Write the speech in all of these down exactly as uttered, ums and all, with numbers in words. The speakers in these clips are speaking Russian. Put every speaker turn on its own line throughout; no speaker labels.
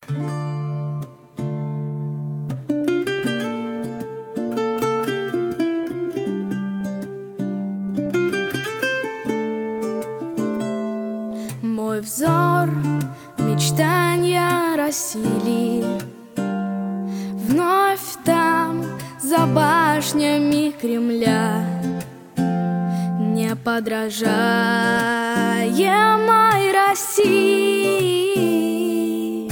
Мой взор мечтанья России, вновь там, за башнями Кремля, неподражаемой России,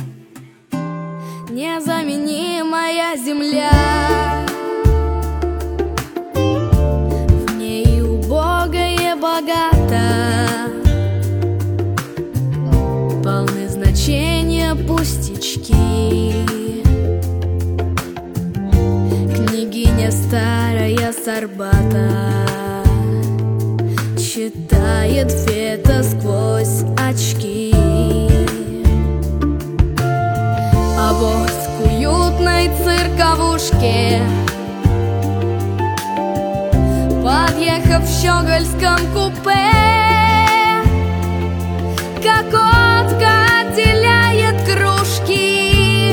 незаменимая земля. В ней убогое богато, полны значения пустячки. Княгиня старая с Арбата читает Фета сквозь очки. А вот к уютной цирковушке, подъехав в щегольском купе, кокотка отделяет кружки,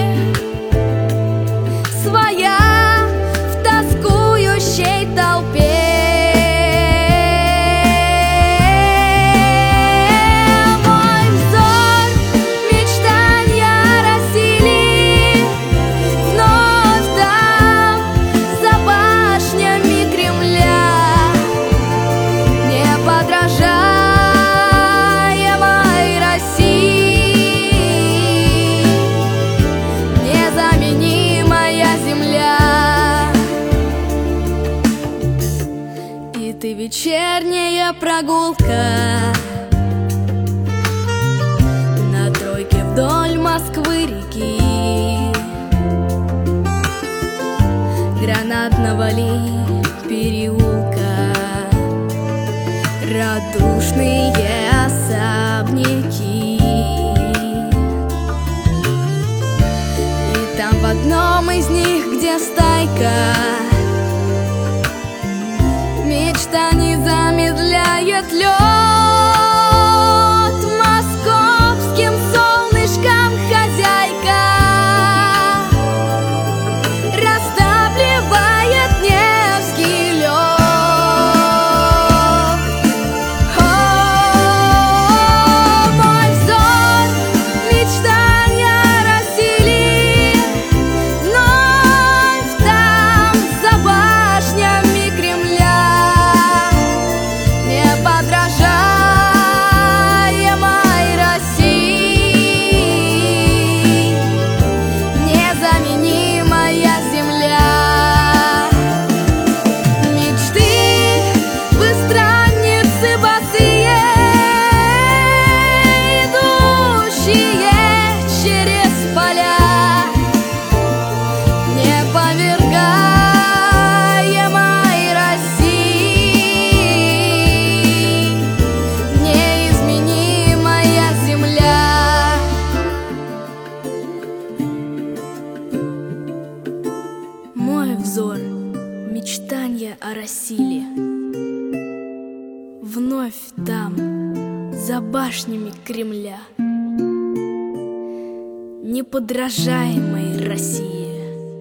своя в тоскующей толпе. Мой взор мечтанья России, вновь там, за башнями Кремля, неподражаемой России, незаменимая земля. И ты вечерняя прогулка на тройке вдоль Москвы-реки, Гранатного ли переулка, радушные особняки. И там в одном из них, где стайка мечтаний замедляет лед, московским солнышком хозяйка растапливает Невский лед. О, мой взор мечтанья России, вновь там, за башнями Кремля, неподражаемой России, незаменимая земля. Мечты быстранницы босые, идущие через поля, неповергаемой России, неизменимая земля. Мой взор мечтанья о России, вновь там, за башнями Кремля, неподражаемой России,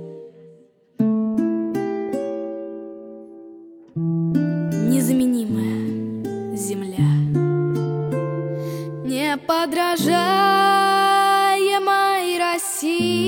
незаменимая земля, неподражаемой России.